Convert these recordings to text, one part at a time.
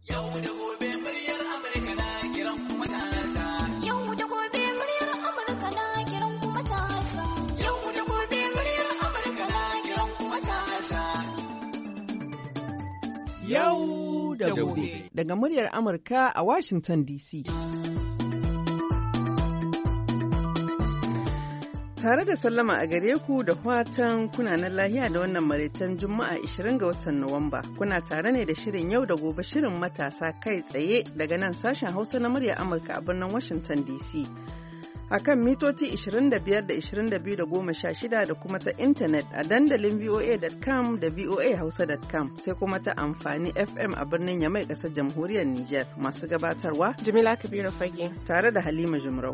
Yau da gobe muryar Amurka na kiran kuma matasa. Yau da gobe muryar Amurka na kiran kuma matasa. Yau da gobe muryar Amurka na kiran kuma matasa. Yau da gobe. Daga muryar Amurka a Washington DC. Tare da sallama a gare ku da fatan kunanan lahiya da wannan maraicen Juma'a 20 ga watan Nuwamba. Kuna tare ne da shirin Yau da Gobe, shirin matasa kai tsaye daga nan sashen Hausa na muryar Amurka a birnin Washington DC. A kan mitoci 25 da 22 da 16 da kuma ta intanet a dandalin voa.com da voahausa.com sai kuma ta amfani FM a birnin Yamai ƙasar jamhuriyar Nijar. Masu gabatarwa Jamila Kabiru Fage tare da Halima Jumrau.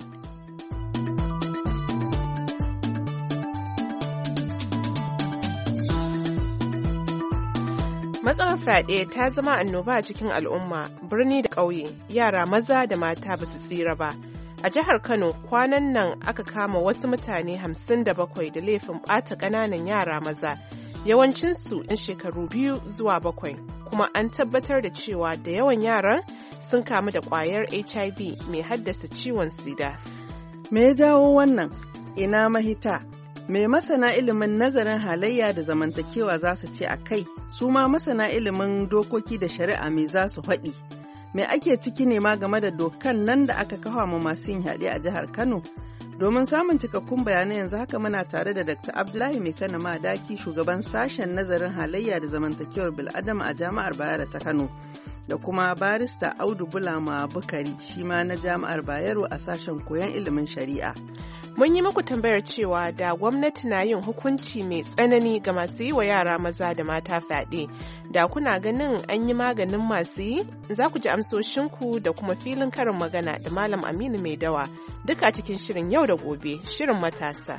Matsalar fyaɗe ta zama annoba a cikin al'umma, birni da ƙauye, yara maza da mata ba su tsira ba. A jihar Kano kwanan nan aka kama wasu mutane 57 da laifin ɓata ƙananan yara maza, yawancinsu ɗin shekaru 2 zuwa 7, kuma an tabbatar da cewa da yawan yaran sun kamu da ƙwayar HIV mai haddasa ciwon sida. Me ya jawo wannan? Ina mahita? Me masana ilimin nazarin halayya da zamantakewa za su ce a kai, su ma masana ilimin dokoki da shari'a me za su faɗi? Me ake ciki ne ma game da dokan nan da aka kafa ma masu yin yaɗe a jihar Kano? Domin samun cikakkun bayanai yanzu haka muna tare da Dr. Abdullahi Maikana Madaki, shugaban sashen nazarin halayya da zamantakewar bil'adama a Jami'ar Bayero ta Kano, da kuma barista Audu Bulama Bukari, shi ma na Jami'ar Bayero a sashen koyon ilimin shari'a. Mun yi muku tambayar cewa da gwamnati na yin hukunci mai tsanani ga masu yi wa yara maza da mata fyaɗe, da kuna ganin an yi maganin masu yi? Za ku ji amsoshinku da kuma filin karin magana da Malam Aminu Mai Dawa, duka cikin shirin Yau da Gobe, shirin matasa.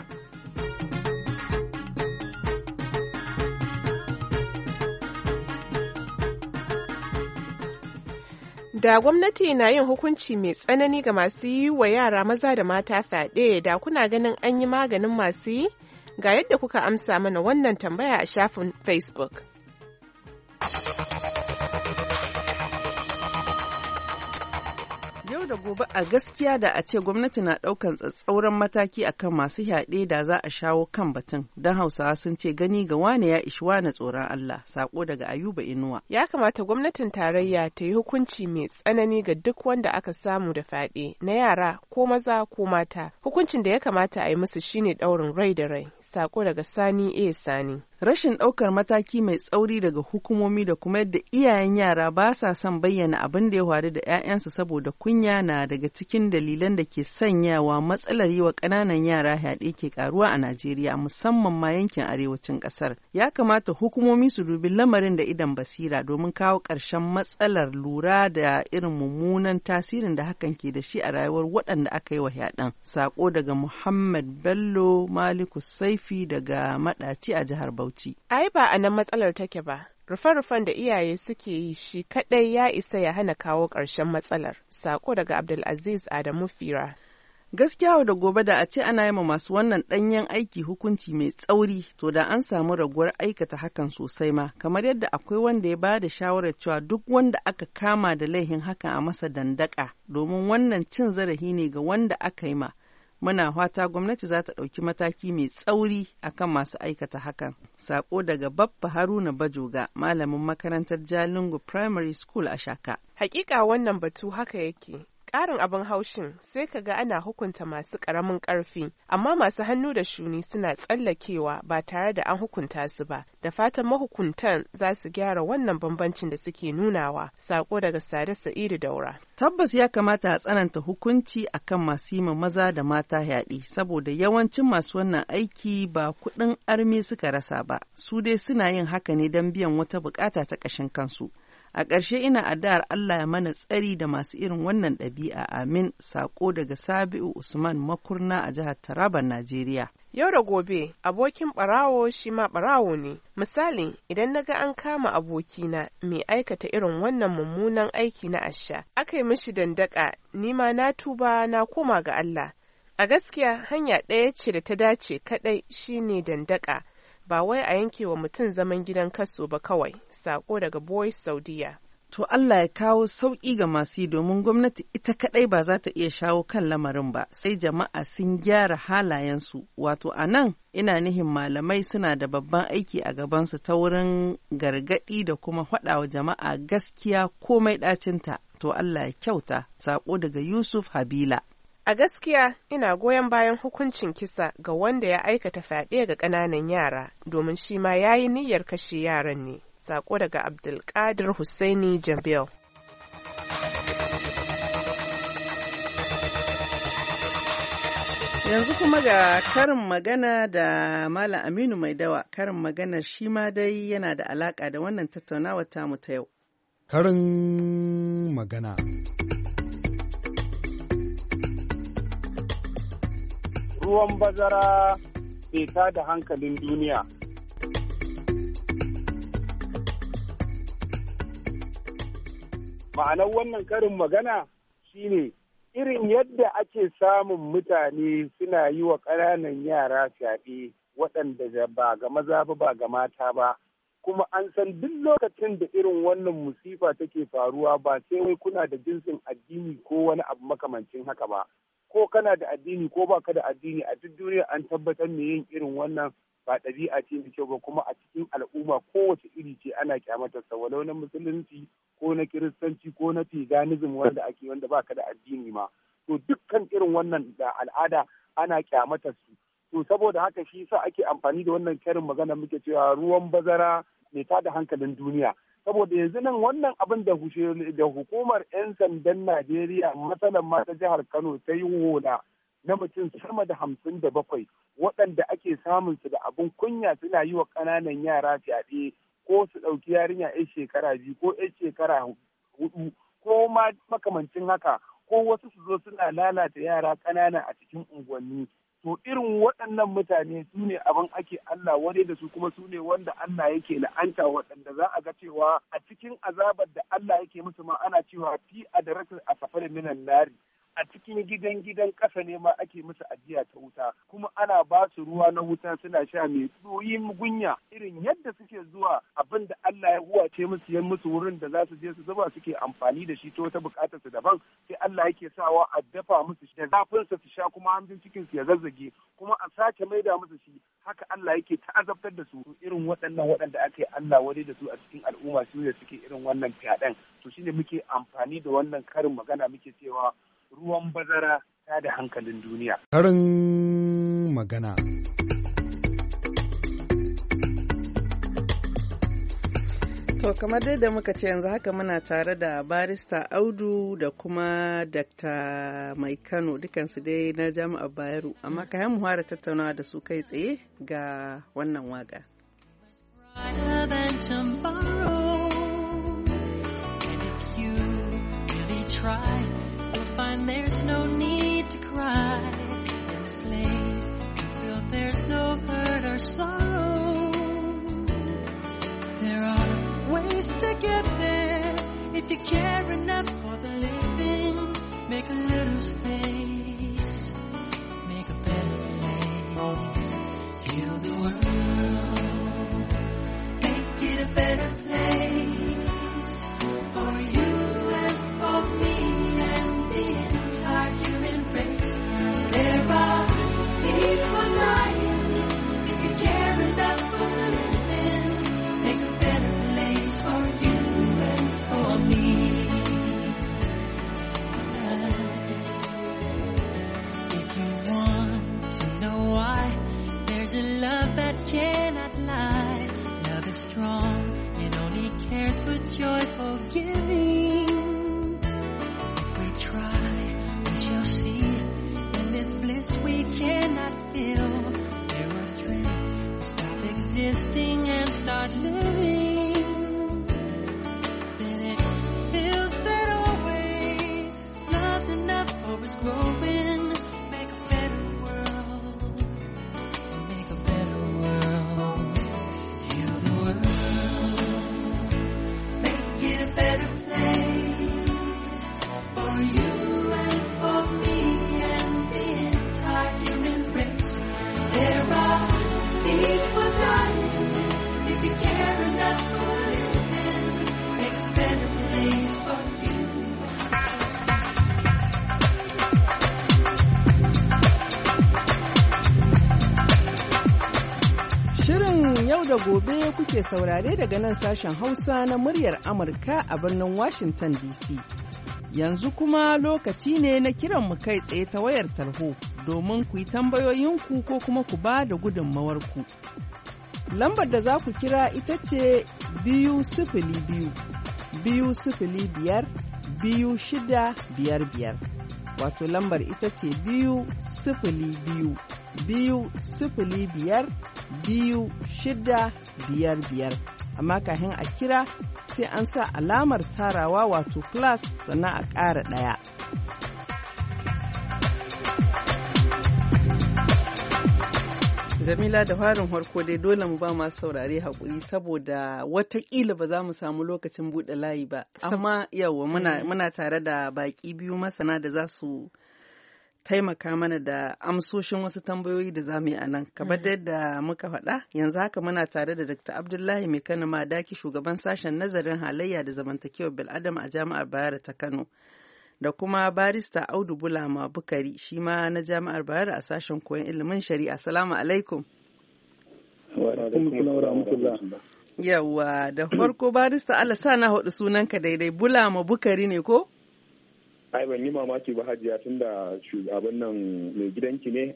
Da gwamnati na yin hukunci mai tsanani ga masu yi wa yara maza da mata fyaɗe, da kuna ganin an yi maganin masu yi? Ga yadda kuka amsa mana wannan tambaya a shafin Facebook. Yau da gobe a gaskiya da a ce gwamnati na ɗaukan tsatsauran mataki akan masu yaɗe da za a shawo kan batun. Don Hausawa sun ce gani ga wane ya ishi wane tsoron Allah. Sako daga Ayuba Inuwa. Ya kamata gwamnatin tarayya ta yi hukunci mai tsanani ga duk wanda aka samu da fyaɗe, na yara ko maza ko mata. Hukuncin da ya kamata a yi musu shine ɗaurin rai da rai. Sako daga Sani A. Sani. Rashin ɗaukar mataki mai tsauri daga hukumomi da kuma yadda iyayen yara ba sa son bayyana abin da ya faru da 'ya'yansu saboda kunya na daga cikin dalilan da ke sanyawa matsalar yi wa ƙananan yara yaɗe ke karuwa a Najeriya, musamman ma yankin arewacin ƙasar. Ya kamata hukumomi su dubi lamarin da idan basira domin kawo ƙarshen matsalar, lura da irin mummunan tasirin da hakan ke da shi a rayuwar waɗanda aka yi wa yaɗen. Sako daga Muhammad Bello Maliku Saifi daga Maɗaci a jihar Bauchi. Ai ba a nan matsalar take ba. Rufe-rufen da iyaye suke yi shi kaɗai ya isa ya hana kawo ƙarshen matsalar. Sako daga Abdulaziz Adamu Fira. Gaskiya da gobe da a ce ana yi ma masu wannan ɗanyen aiki hukunci mai tsauri, to da an samu raguwar aikata hakan sosai ma, kamar yadda akwai wanda ya ba da shawarar cewa duk wanda aka kama da laihin hakan a masa dandaka, domin wannan cin zarafi ne ga wanda aka yi ma. Muna fata gwamnati za ta ɗauki mataki mai tsauri akan masu aikata hakan. Sako daga Baffa Haruna Bajoga, malamin makarantar Jalingo Primary School a Shaka. Hakika wannan batu haka yake. Ƙarin abin haushin sai ka ga ana hukunta masu ƙaramin ƙarfi, amma masu hannu da shuni suna tsallakewa ba tare da an hukunta su ba. Da fatan mahukuntan za su gyara wannan bambancin da suke nunawa. Sako daga Sade Sa'idu Daura. Tabbas ya kamata a tsananta hukunci akan masu yi maza da mata yaɗe, saboda yawancin masu wannan aiki ba kuɗin arme suka rasa ba, su dai suna yin haka ne don biyan wata buƙata ta ƙashin kansu. A ƙarshe ina addu'ar Allah ya mana tsari da masu irin wannan ɗabi'a, amin. Sako daga Sabi'u Usman Makurna a jihar Taraban, Najeriya. Yau da gobe, abokin ɓarawo shi ma ɓarawo ne. Misali, idan na ga an kama abokina mai aikata irin wannan mummunan aiki na asha, aka yi mishi dandaka, ni ma na tuba na koma ga Allah. A gaskiya hanya ɗaya ce da ta dace kaɗai shine dandaka. Ba wai a yanke wa mutum zaman gidan kaso ba kawai. Sako daga Boys Saudiya. To Allah ya kawo sauƙi ga masu yi domin gwamnati ita kaɗai ba za ta iya shawo kan lamarin ba, sai jama'a sun gyara halayensu. Wato a nan ina nihin malamai suna da babban aiki a gabansu ta wurin gargaɗi da kuma faɗawa jama'a gaskiya komai ɗacinta. To Allah ya kyauta, saƙo daga Yusuf Habila. A gaskiya ina goyon bayan hukuncin kisa ga wanda ya aikata fyaɗe ga ƙananan yara domin shi ma ya yi niyyar kashe yaran ne. Sako daga Abdulkadir Hussaini Jambil. Yanzu kuma ga karin magana da Malam Aminu Mai Dawa. Karin maganar shi ma dai yana da alaƙa da wannan tattaunawar tamu ta yau. Karin magana. Ruwan bazara bai tada hankalin duniya. Ma'anar wannan karin magana shine irin yadda ake samun mutane suna yi wa ƙananan yara fyaɗe waɗanda ba ga maza ba ga mata ba, kuma an san duk lokacin da irin wannan musifa take faruwa ba sai wai kuna da jinsin addini ko wani abu makamancin haka ba, ko kana da addini ko baka da addini a duk duniya an tabbatar me yin irin wannan ba ɗabi'a ce mai kyau ba, kuma a cikin al'umma kowace iri ce ana kyamatarsa walau na musulunci ko na kiristanci ko na paganism wanda ake wanda baka da addini ma, to dukkan irin wannan da al'ada ana kyamatar su. To saboda haka shi sa ake amfani da wannan karin magana muke cewa ruwan bazara mai tada hankalin duniya, saboda yanzu nan wannan abin da hukumar 'yan sandan Najeriya matsalan ma ta jihar Kano ta yi hola na mutum sama da 57 waɗanda ake samun su da abin kunya suna yi wa ƙananan yara fyaɗe, ko su ɗauki yarinya 'yan shekara 2 ko 'yan shekara 4 ko ma makamancin haka, ko wasu su zo suna lalata yara ƙanana a cikin unguwanni. To irin waɗannan mutane su ne abin ake Allah wadai da su, kuma su ne wanda Allah yake la'anta, waɗanda za a ga cewa a cikin azabar da Allah yake musu ma ana cewa fi adratul asfali minan nari, a cikin gidan ƙasa ne ma ake musu ajiya ta wuta, kuma ana ba su ruwa na wuta suna sha mai tsoyi mugunya, irin yadda suke zuwa abin da Allah ya huwace musu yan musu wurin da za su je su zuba suke amfani da shi ta wata buƙatar su daban, sai Allah yake sawa a dafa musu da zafin su sha, kuma hanjin cikin su ya zazzage, kuma a sake maida musu shi, haka Allah yake ta'azabtar da su. Irin waɗannan waɗanda aka yi Allah wadai da su a cikin al'umma su ne suke irin wannan fyaɗen. To shine muke amfani da wannan karin magana muke cewa ruwan bazara ta da hankalin duniya. Karin magana. To kamar dai da muka ce yanzu haka muna tare da barista Audu da kuma Dr. Mai Kano, dukansu dai na Jami'ar Bayero, amma ka mu fara tattaunawa da su kai tsaye ga wannan waka. Find there's no need to cry in this place. You feel there's no hurt or sorrow. There are ways to get there if you care enough for the living. Make a little space, make a better place. Heal the world, make it a better place for you and for me. Joyful giving. If we try, we shall see. In this bliss we cannot feel. There we're adrift, we stop existing and start living. Then it feels that always not enough for us growing. Make a better world. Make a better world. Heal the world. Better place for you and for me and the entire human race. There are people dying. If you care enough for living, make a better place. da gobe kuke saurare daga nan sashen Hausa na muryar Amurka a birnin Washington DC. Yanzu kuma lokaci ne na kiran mu kai tsaye ta wayar tarho domin ku yi tambayoyinku ko kuma ku ba da gudunmawarku. Lambar da za ku kira ita ce 202 205 2655. Wato lambar ita ce 202 205 2655. Amma kafin a kira sai an sa alamar tarawa wato plus sannan a ƙara ɗaya. Jamila, da farin harko dai dole mu ba masu saurare haƙuri saboda watakila ba za mu samu lokacin buɗe layi ba. Amma yau muna tare da baƙi biyu masana da za su taimaka mana da amsoshin wasu tambayoyi da za mu yi a nan. Kamar da muka faɗa, yanzu haka muna tare da Dr. Abdullahi Mai Kano Madaki, shugaban sashen nazarin halayya da zamantakewar bil'adama a Jami'ar Bayero ta Kano. Da kuma barista Audu Bulama Bukari, shi ma na Jami'ar Bayero a sashen koyon ilimin shari'a. Assalamu alaikum. Yawwa, da farko barista Allah sa na haɗu sunanka daidai, Bulama Bukari ne ko? Ai ban yi mamaki ba Hajiya tunda shugaban nan mai gidanki ne.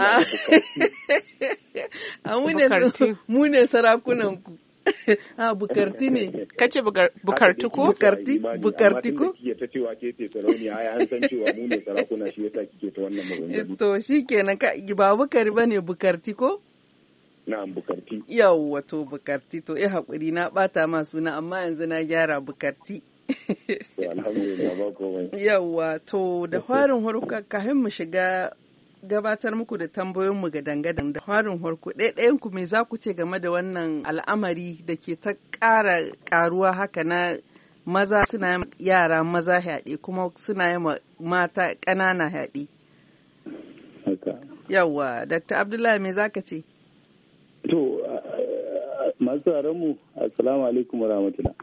Mu ne sarakunan ku. Bukarti ne. Kace bukarti ko? Bukarti ko? Kike ta cewa ke ce sarauniya, ai an san cewa mu ne sarakuna, shi yasa kike ta wannan maganganu. To shikenan ba Bukari bane, Bukarti ko? Na'am, Bukarti. Yawwa, to Bukarti, to hakuri na bata ma suna amma yanzu na gyara Bukarti. Yawwa, to da farin harko kafin mu shiga gabatar muku da tambayoyinmu ga dangadan, da farin harko ɗayan ku me za ku ce game da wannan al'amari da ke ta ƙara ƙaruwa haka na maza suna yi yara maza yaɗe kuma suna yi mata ƙanana yaɗe? Yawwa, Dr. Abdullahi me za ka ce? To, masu mu assalamu alaikum wa rahmatullah.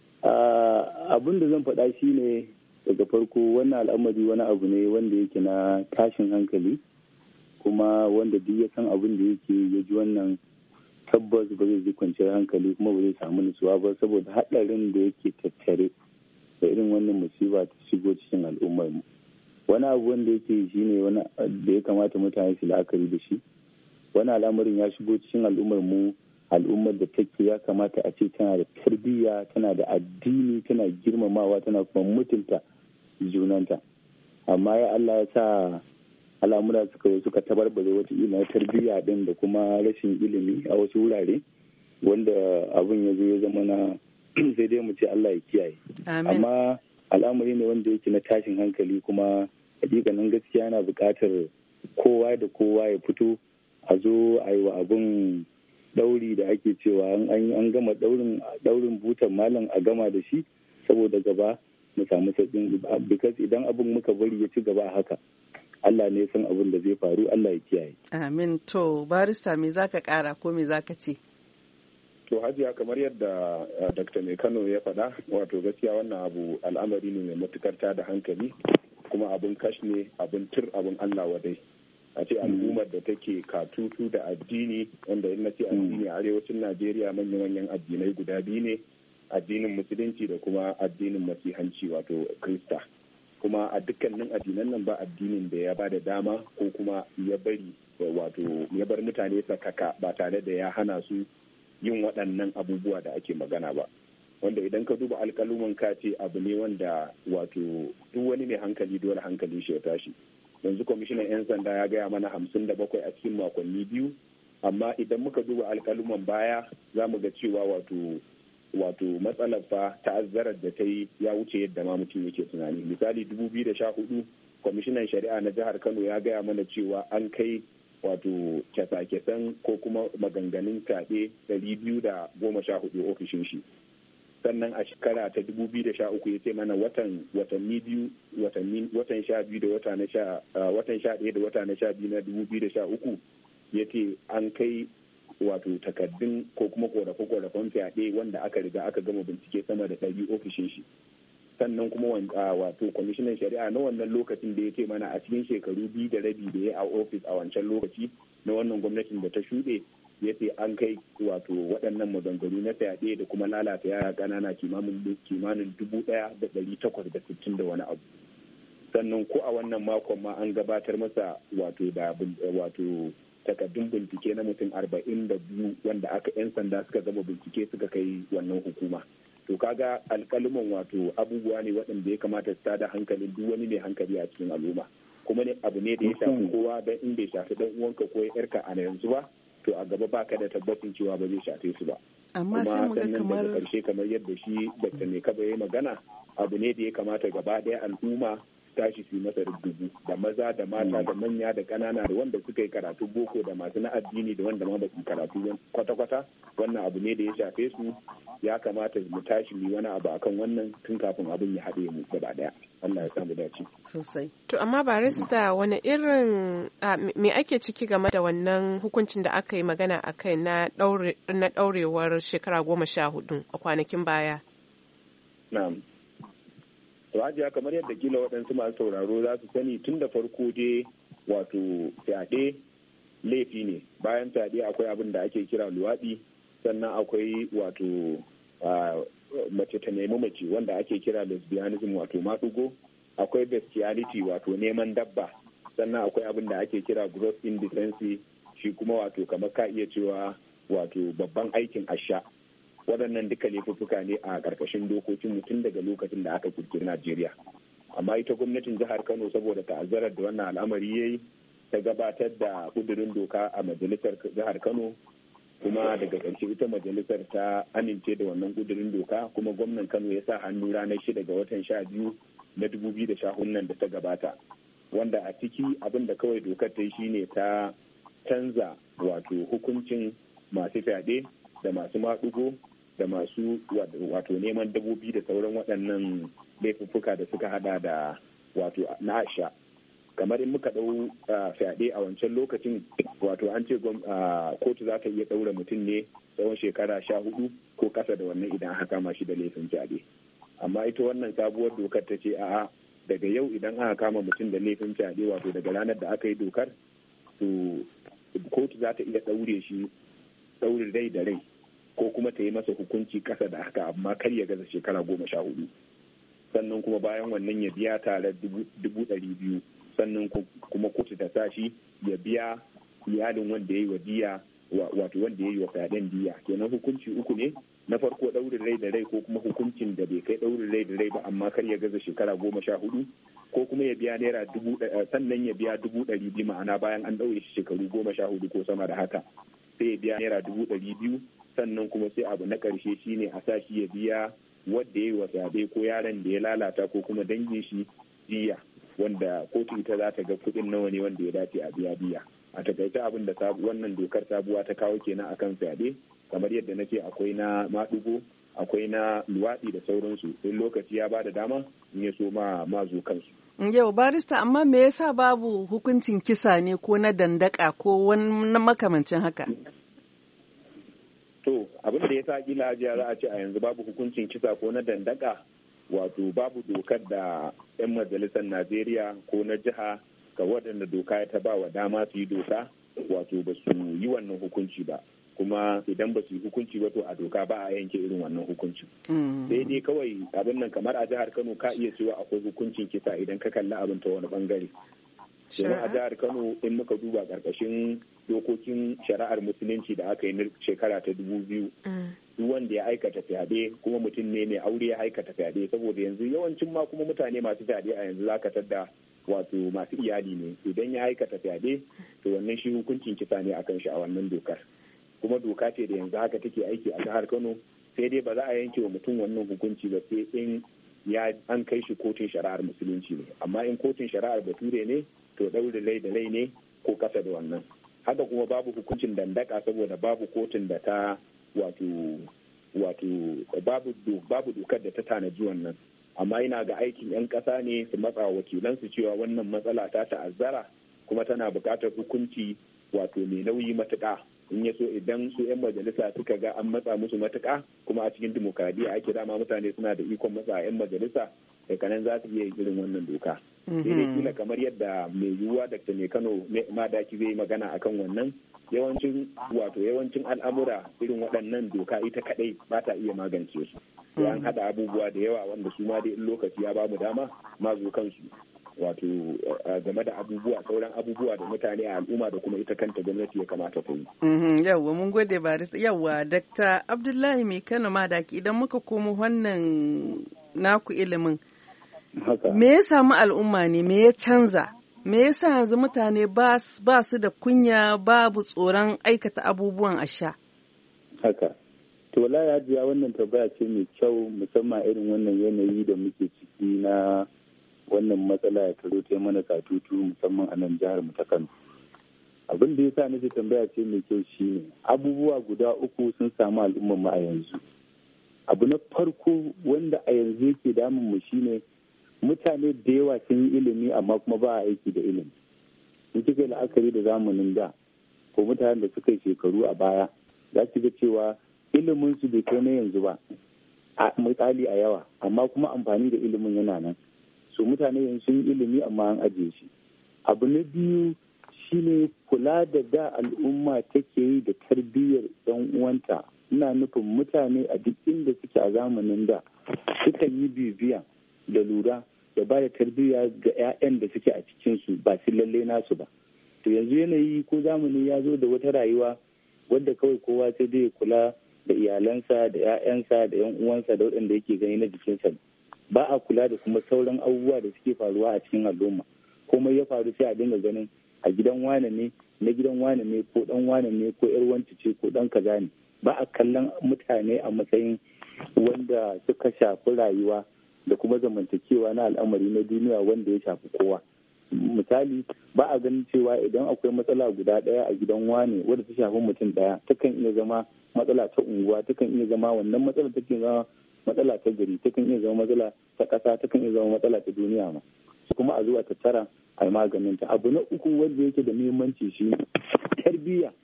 Abin da zan faɗa shi ne daga farko wannan al'amari wani abu ne wanda yake na tashin hankali, kuma wanda duk ya san abin da yake ya ji wannan tabbas ba zai ji kwanciyar hankali kuma ba zai samu nutsuwa ba, saboda haɗarin da yake tattare da irin wannan musiba ta shigo cikin al'ummar mu. Wani abu wanda yake shi ne wani da ya kamata mutane su la'akari da shi. Wani al'amarin ya shigo cikin al'ummar mu, al'ummar da take ya kamata a ce tana da tarbiyya, tana da addini, tana girmamawa, tana kuma mutunta junanta. Amma ya Allah ya sa al'amura suka tabarbare wata na tarbiyya din da kuma rashin ilimi a wasu wurare, wanda abin ya zo ya zama na sai dai mu ce Allah ya kiyaye. Amma al'amari ne wanda yake na tashin hankali, kuma hakikanin gaskiya yana buƙatar kowa da kowa ya fito a zo a yi wa abin dauri da ake cewa an gama daurin butan malam a gama da shi, saboda gaba mu samu sauƙin, because idan abin muka bari ya ci gaba haka Allah ne san abin da zai faru, Allah ya kiyaye. Amin. To barista me zaka kara ko me zaka ce? To Hajiya, kamar yadda Dr. Mai Kano ya faɗa, wato gaskiya wannan abu al'amari ne mai matukar tada hankali, kuma abin kash ne, abin abin Allah wadai. A ce al'ummar da take katutu da addini, wanda in na ce addini a arewacin Najeriya manya-manyan addinai guda biyu ne, addinin musulunci da kuma addinin masihanci wato Krista. Kuma a dukkanin addinan nan ba addinin da ya ba da dama ko kuma ya bari wato ya bar mutane sakaka ba tare da ya hana su yin waɗannan abubuwa da ake magana ba. Wanda idan ka duba alƙaluman ka ce abu ne wanda wato duk wani mai hankali dole hankali shi ya tashi. Yanzu kwamishinan 'yan sanda ya gaya mana 57 a cikin makonni biyu, amma idan muka duba alƙaluman baya za mu ga cewa wato matsalar fa ta'azzarar da ta yi ya wuce yadda ma mutum yake tunani. Misali 2014 kwamishinan shari'a na jihar Kano ya gaya mana cewa an kai wato kyasa-kyasan ko kuma maganganun fyaɗe 214 ofishin shi. Sannan a shekara ta 2013 ya ce mana watan 12 da wata na 11 da wata na 12 na 2013 ya ce an kai wato takaddun ko kuma korafe-korafen fyaɗe wanda aka riga aka gama bincike sama da 100 ofishin shi. Sannan kuma wato kwamishinan shari'a na wannan lokacin da ya ce mana a cikin shekaru 2 da rabi da ya a ofis a wancan lokaci na wannan gwamnatin da ta shuɗe ya ce an kai wato waɗannan maganganu na fyaɗe da kuma lalata yara ƙanana kimanin 1,860 da wani abu. Sannan ko a wannan makon ma an gabatar masa wato takaddun bincike na mutum 42 wanda 'yan sanda suka gama bincike suka kai wannan hukuma. To kaga alƙaluman wato abubuwa ne waɗanda ya kamata su tada hankalin duk wani mai hankali a cikin al'umma. Kuma ne abu ne da ya shafi kowa don in bai shafi dan uwanka ko yarka a yanzu ba, to a gaba baka da tabbacin cewa ba zai shafe su ba. Amma sai mu ga kamar daga ƙarshe kamar yadda shi Dr. Mekaba ya magana, abu ne da ya kamata gaba ɗaya al'umma tashi su masa rubutu, da maza da mata da manya da ƙanana da wanda suka yi karatu boko da masu na addini da wanda ma ba su karatu kwata-kwata. Wannan abu ne da ya shafe su, ya kamata mu tashi mu wani abu akan wannan tun kafin abin ya haɗe mu gaba ɗaya. Allah ya samu dace. Sosai. To amma barista wani irin me ake ciki game da wannan hukuncin da aka yi magana a kai na ɗaurewar shekara 14 a kwanakin baya? Na'am. To hajiya kamar yadda kila waɗansu masu sauraro za su sani tun da farko dai wato fyaɗe laifi ne. Bayan fyaɗe akwai abin da ake kira luwaɗi, sannan akwai wato mace ta nemi mace wanda ake kira lesbianism wato maɗugo, akwai bestiality wato neman dabba, sannan akwai abin da ake kira gross indecency, shi kuma wato kamar ka iya cewa wato babban aikin asha. Waɗannan duka laifuffuka ne a ƙarƙashin dokokin mutum daga lokacin da aka kirkiri Najeriya. Amma ita gwamnatin jihar Kano saboda ta'azzarar da wannan al'amari ya yi, ta gabatar da ƙudurin doka a majalisar jihar Kano, kuma daga ƙarshe ita majalisar ta amince da wannan ƙudurin doka, kuma gwamnan Kano ya sa hannu ranar 6 ga watan 12 na 2014 nan da ta gabata, wanda a ciki abin da kawai dokar ta yi shine ta canza wato hukuncin masu fyaɗe da masu maɗugo da masu wato neman dabbobi da sauran waɗannan laifuffuka da suka hada da wato na asha. Kamar in muka ɗau fyaɗe a wancan lokacin, wato an ce kotu za ta iya ɗaura mutum ne tsawon shekara 14 ko ƙasa da wannan idan aka kama shi da laifin fyaɗe. Amma ita wannan sabuwar dokar ta ce a'a, daga yau idan aka kama mutum da laifin fyaɗe, wato daga ranar da aka yi dokar, to kotu za ta iya ɗaure shi ɗaurin rai da rai, ko kuma ta yi masa hukunci ƙasa da haka, amma kar ya gaza shekara 14. Sannan kuma bayan wannan ya biya tare 200,000, sannan kuma kotu ta sa shi ya biya iyalin wanda ya yi wa diya, wato wanda ya yi wa fyaɗen diya. Kenan hukunci uku ne, na farko ɗaurin rai da rai, ko kuma hukuncin da bai kai ɗaurin rai da rai ba amma kar ya gaza shekara 14, ko kuma ya biya naira 1,000, sannan ya biya 200,000, ma'ana bayan an ɗaure shi shekaru 14 ko sama da haka, sai ya biya naira 200,000. Sannan kuma sai abu na ƙarshe shine a sa shi ya biya wadda ya yi wa fyaɗe ko yaron da ya lalata ko kuma dangin shi diya, wanda kotu ita za ta ga kuɗin nawa ne wanda ya dace a biya diya. A takaice abin da wannan dokar sabuwa ta kawo kenan akan fyaɗe, kamar yadda na ce akwai na maɗugo, akwai na luwaɗi da sauransu. In lokaci ya bada dama in ya so ma zo kansu. Yau barista, amma me yasa babu hukuncin kisa ne ko na dandaka ko wani makamancin haka? To abin da ya sa kila ajiya za a ce a yanzu babu hukuncin kisa ko na dandaka, wato babu dokar da 'yan majalisar Najeriya ko na jiha ga waɗanda doka ta ba wa dama su yi doka, wato ba su yi wannan hukunci ba. Kuma idan ba su yi hukunci ba, to a doka ba a yanke irin wannan hukuncin. Sai dai kawai abin nan kamar a jihar Kano ka iya cewa akwai hukuncin kisa idan ka kalli abin ta wani bangare. Domin a jihar Kano in muka duba ƙarƙashin dokokin shari'ar musulunci da aka yi na shekara ta 2000, duk wanda ya aikata fyaɗe kuma mutum ne mai aure ya aikata fyaɗe, saboda yanzu yawancin ma kuma mutane masu fyaɗe a yanzu zaka tadda wato masu iyali ne, idan ya aikata fyaɗe to wannan shi hukuncin kisa ne akan shi a wannan dokar. Kuma doka ce da yanzu haka take aiki a jihar Kano, sai dai ba za a yanke wa mutum wannan hukunci ba sai in an kai shi kotun shari'ar musulunci ne. Amma in kotun shari'ar bature ne, to ɗaurin rai da rai ne ko ƙasa da wannan. Haka kuma babu hukuncin dandaka, saboda babu kotun da ta wato babu dokar da ta tanaji wannan. Amma ina ga aikin 'yan ƙasa ne su matsa wakilansu cewa wannan matsala ta ta'azzara kuma tana buƙatar hukunci wato mai nauyi matuƙa. In ya so idan su 'yan majalisa suka ga an matsa musu matuƙa, kuma a cikin dimokuraɗiyya ake dama mutane suna da ikon matsa 'yan majalisa, daga nan za su iya irin wannan doka. Sai dai kila kamar yadda mai yiwuwa Dr. Mai Kano Madaki zai magana akan wannan, yawancin al'amura irin waɗannan doka ita kaɗai ba ta iya magance su. Sai an haɗa abubuwa da yawa wanda su ma dai in lokaci ya ba mu dama ma zo kansu. Wato game da sauran abubuwa da mutane a al'umma da kuma ita kanta gwamnati ya kamata ta yi. Yawwa mun gode barista. Yawwa Dr. Abdullahi Mai Kano Madaki, idan muka komo wannan naku ilimin. Me ya samu al'umma ne, me ya canza? Me yasa yanzu mutane ba su da kunya, babu tsoron aikata abubuwan asha? Haka. To wallahi Hajiya, wannan tambaya ce mai kyau, musamman irin wannan yanayi da muke ciki na wannan matsala ya taro ta mana katutu, musamman a nan jihar mu ta Kano. Abin da yasa nake tambaya ce mai kyau shine abubuwa guda uku sun samu al'ummar mu a yanzu. Abu na farko wanda a yanzu yake damun mu shine mutane da yawa sun yi ilimi amma kuma ba a aiki da ilimi. In kika la'akari da zamanin da ko mutanen da suka yi shekaru a baya za ki ga cewa ilimin su bai kai na yanzu ba, a misali a yawa, amma kuma amfani da ilimin yana nan. So mutane yanzu sun yi ilimi amma an ajiye shi. Abu na biyu shine kula da al'umma take yi da tarbiyyar yan uwanta. Ina nufin mutane a duk inda suke a zamanin da sukan yi bibiya da lura da ba da tarbiyya ga 'ya'yan da suke a cikinsu, ba su lalle nasu ba. To yanzu yanayi ko zamani ya zo da wata rayuwa wadda kawai kowa sai dai kula da iyalansa da 'ya'yansa da 'yan uwansa da waɗanda yake gani na jikinsa. Ba a kula da kuma sauran abubuwa da suke faruwa a cikin al'umma. Komai ya faru sai a dinga ganin a gidan wane ne, na gidan wane ne, ko dan wane ne, ko 'yar wance ce, ko dan kaza ne. Ba a kallon mutane a matsayin wanda suka shafi rayuwa da kuma zamantakewa na al'amari na duniya wanda ya shafi kowa. Misali, ba a ganin cewa idan akwai matsala guda ɗaya a gidan wane wadda ta shafi mutum ɗaya, takan iya zama matsala ta unguwa, takan iya zama wannan matsala take zama matsala ta gari, takan iya zama matsala ta ƙasa, takan iya zama matsala ta duniya ma. Kuma a zuwa tattara a yi maganin ta. Abu na uku wanda yake da muhimmanci shi tarbiyya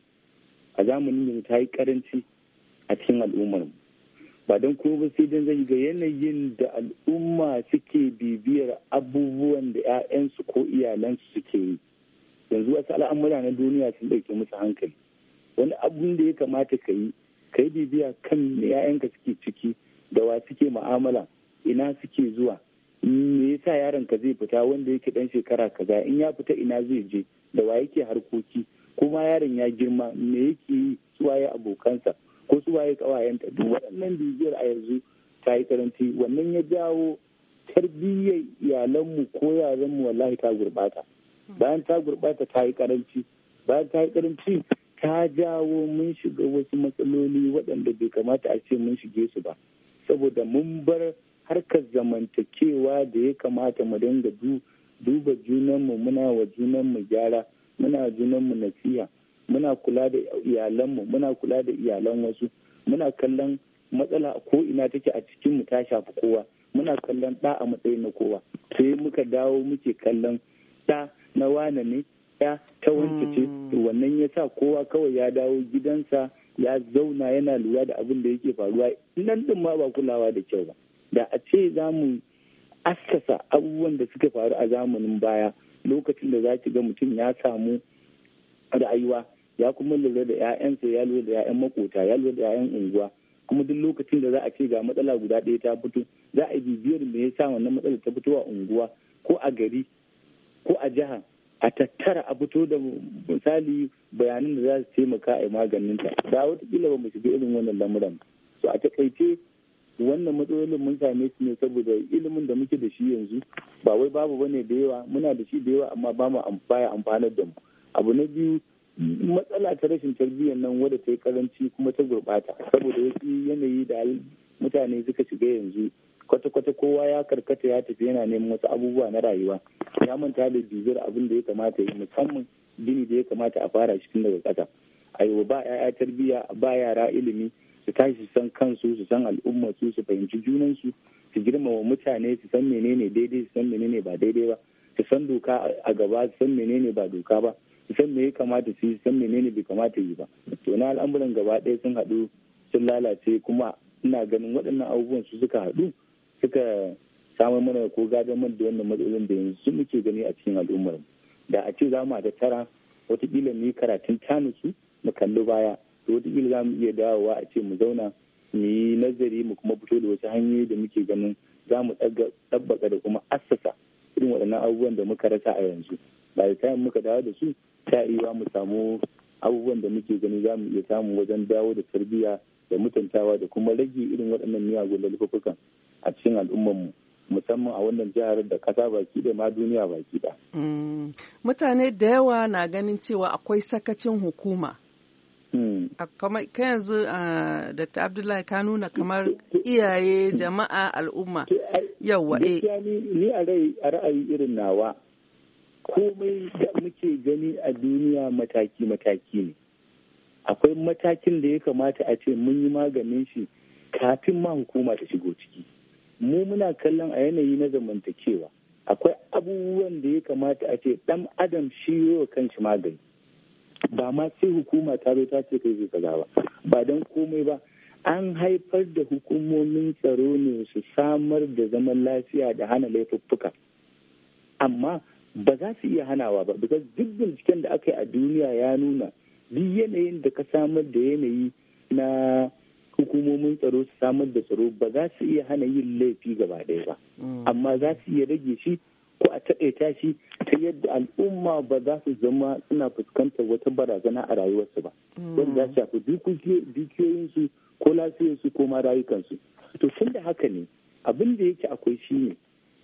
a zamanin yanzu ta yi karanci a cikin al'ummar mu. Ba don kuma ba sai dan zai ga yanayin da al'umma suke bibiyar abubuwan da 'ya'yansu ko iyalansu suke yi. Yanzu wasu al'amura na duniya sun ɗauke musu hankali. Wani abun da ya kamata ka yi bibiya kan 'ya'yanka suke ciki, da wa suke mu'amala, ina suke zuwa, me yasa yaron ka zai fita wanda yake dan shekara kaza, in ya fita ina zai je, da wa yake harkoki, kuma yaron ya girma me yake yi, suwaye abokansa ko suwaye kawayenta. Duk waɗannan bibiyar a yanzu ta yi karanci. Wannan ya jawo tarbiyyar iyalanmu ko yaranmu wallahi ta gurɓata. Bayan ta gurɓata ta yi karanci. Bayan ta yi karanci ta jawo mun shiga wasu matsaloli waɗanda bai kamata a ce mun shige su ba, saboda mun bar harkar zamantakewa da ya kamata mu dinga duba junanmu, muna wa junanmu gyara, muna wa junanmu nasiha, muna kula da iyalanmu, muna kula da iyalan wasu, muna kallon matsala ko ina take a cikin mu ta shafi kowa, muna kallon ɗa a matsayin na kowa. Sai muka dawo muke kallon ɗa na wane ne, ya ta wance ce. Wannan ya sa kowa kawai ya dawo gidansa ya zauna yana lura da abin da yake faruwa, nan din ma ba kulawa da kyau ba. Da a ce za mu assasa abubuwan da suka faru a zamanin baya, lokacin da za ki ga mutum ya samu rayuwa, ya kuma lura da 'ya'yansa, ya lura da 'ya'yan makota, ya lura da 'ya'yan unguwa, kuma duk lokacin da za a ce ga matsala guda ɗaya ta fito, za a yi bibiyar me yasa wannan matsalar ta fito a unguwa ko a gari ko a jiha, a tattara a fito da misali bayanan da za su taimaka a yi maganinta. Da watakila ba mu shiga irin wannan lamuran. So a takaice wannan matsalolin mun same su ne saboda ilimin da muke da shi yanzu ba wai babu bane da yawa, muna da shi da yawa amma ba mu baya amfanar da mu. Abu na biyu, matsala ta rashin tarbiyyar nan wadda ta yi karanci kuma ta gurɓata saboda wasu yanayi da mutane suka shiga yanzu. Kwata-kwata kowa ya karkata ya tafi yana neman wasu abubuwa na rayuwa, ya manta da bibiyar abin da ya kamata yi, musamman gini da ya kamata a fara shi tun daga ƙasa. Aiwa ba 'ya'ya tarbiyya, ba yara ilimi, su tashi su san kansu, su san al'umma su fahimci junansu, su girmama mutane, su san menene daidai, su san menene ba daidai ba, su san doka a gaba, su san menene ba doka ba, su san me ya kamata su yi, su san menene bai kamata yi ba. To na al'amuran gaba ɗaya sun haɗu sun lalace, kuma ina ganin waɗannan abubuwan su suka haɗu suka samar mana ko gadon mana da wannan matsalolin da yanzu muke gani a cikin al'ummar. Da a ce za mu da tara watakila mu yi karatun tanusu mu kalli baya to wataƙila za mu iya dawowa a ce mu zauna mu yi nazari mu kuma fito da wasu hanyoyi da muke ganin za mu ɗabbaka da kuma assasa irin waɗannan abubuwan da muka rasa a yanzu ba da tayin muka dawo da su ta iya mu samu abubuwan da muke gani za mu iya samu wajen dawo da tarbiyya da mutuntawa da kuma rage irin waɗannan miyagun laifukan a cikin al'ummarmu musamman a wannan jihar da ƙasa baki da ma duniya baki da. Mutane da yawa na ganin cewa akwai sakacin hukuma. Kamar ka yanzu Dr. Abdullahi ka nuna kamar iyaye jama'a al'umma. Yawa ni a ra'ayi irin nawa komai da muke gani a duniya mataki-mataki ne. Akwai matakin da ya kamata a ce mun yi maganin shi kafin ma hukuma ta shigo ciki. Mu muna kallon a yanayi na zamantakewa akwai abubuwan da ya kamata a ce ɗan adam shi yi wa kanshi magani. Ba ma sai hukuma ta zo ta ce kai zai kaza ba don komai ba an haifar da hukumomin tsaro ne su samar da zaman lafiya da hana laifuffuka amma ba za su iya hanawa ba because duk binciken da aka yi a duniya ya nuna duk yanayin da ka samar da yanayi na hukumomin tsaro su samar da tsaro ba za su iya hana yin laifi gaba ɗaya ba amma za su iya rage shi ko a taƙaita shi ta yadda al'umma ba za su zama suna fuskantar wata barazana a rayuwarsu ba wanda za su shafi dukiyoyinsu ko lafiyarsu ko ma rayukansu to tun da haka ne abin da yake akwai shi ne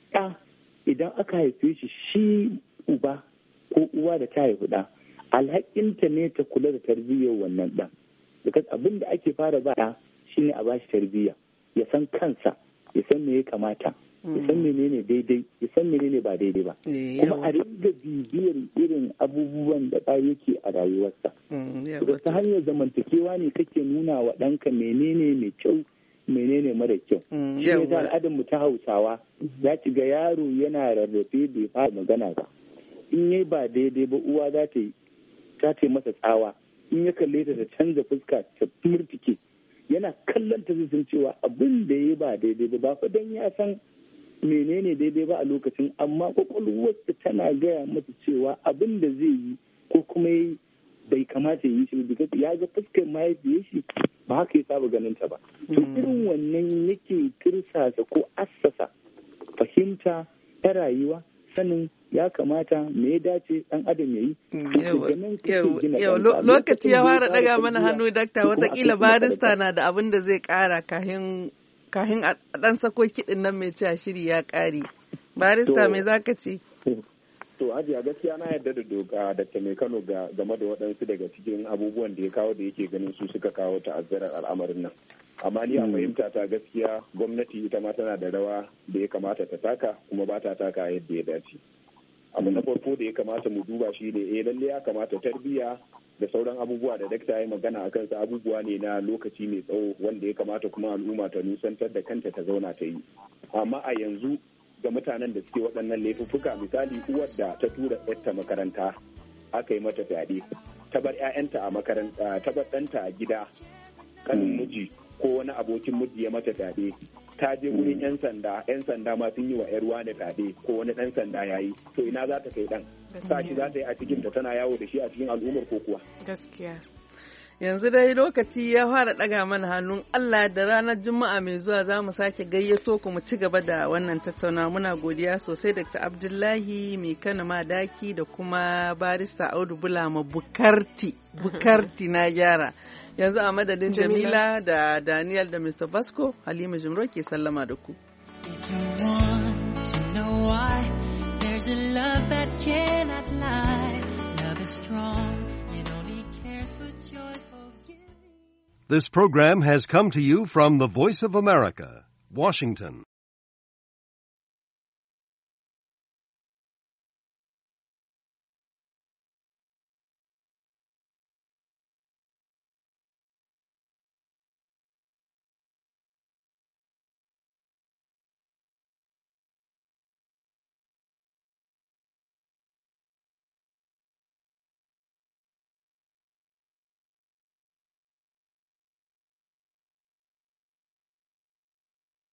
idan aka haife shi uba ko uwa da ta haifi ɗa alhakinta ne ta kula da tarbiyyar wannan ɗan because abin da ake fara ba ɗa shine a bashi tarbiyya ya san kansa ya san me ya kamata ya san menene daidai ya san menene ba daidai ba kuma a ringa bibiyar irin abubuwan da ɗa yake a rayuwarsa ta hanyar zamantakewa ne kake nuna wa ɗanka menene mai kyau menene mara kyau shi ne ta al'adarmu ta Hausawa za ki ga yaro yana rarrafe bai fara magana ba in yayi ba daidai ba uwa za ta yi masa tsawa in ya kalle ta canza fuska ta murtike yana kallon ta zai cewa abin da ya ba daidai ba fa dan ya san menene daidai ba a lokacin amma kwakwalwarsa tana gaya masa cewa abin da zai yi ko kuma bai kamata ya yi shi because ya ga fuskar mahaifiyar shi ba haka ya saba ganin ta ba to irin wannan yake tirsasa ko assasa fahimta ta rayuwa sanin ya kamata me ya dace dan adam ya yi. Lokaci ya fara daga mana hannu dakta watakila barista na da abin da zai kara kahin a dan sako kiɗin nan mai cewa shiri ya kare. Barista me za ka ce? To Hajiya gaskiya na yarda da doka da mai Kano game da waɗansu daga cikin abubuwan da ya kawo da yake ganin su suka kawo ta'azzarar al'amarin nan. Amma ni a fahimta ta gaskiya gwamnati ita ma tana da rawa da ya kamata ta taka kuma ba ta taka yadda ya dace. Abu na farko da ya kamata mu duba shi ne lalle ya kamata tarbiyya da sauran abubuwa da dakta ya magana a kansa abubuwa ne na lokaci mai tsawo wanda ya kamata kuma al'umma ta nusantar da kanta ta zauna ta yi. Amma a yanzu ga mutanen da suke waɗannan laifuffuka misali uwar da ta tura ɗanta makaranta aka yi mata fyaɗe ta bar 'ya'yanta a makaranta ta bar ɗanta a gida kanin miji ko wani abokin miji ya mata fyaɗe ta je wurin 'yan sanda ma sun yi wa 'yar wani fyaɗe ko wani ɗan sanda ya yi to ina za ta kai ɗan sa shi za ta yi a cikin ta tana yawo da shi a cikin al'ummar ko kuwa gaskiya yanzu dai lokaci ya fara ɗaga mana hannun Allah da ranar Juma'a mai zuwa za mu sake gayyato ku mu ci gaba da wannan tattaunawa muna godiya sosai Dr. Abdullahi mai Kano Madaki da kuma barista Audu Bulama Bukarti na gyara yanzu a madadin Jamila da Daniel da Mr. Vasco Halima Jimro ke sallama da ku. If you want to know why there's a love that cannot lie, love is strong. This program has come to you from the Voice of America, Washington.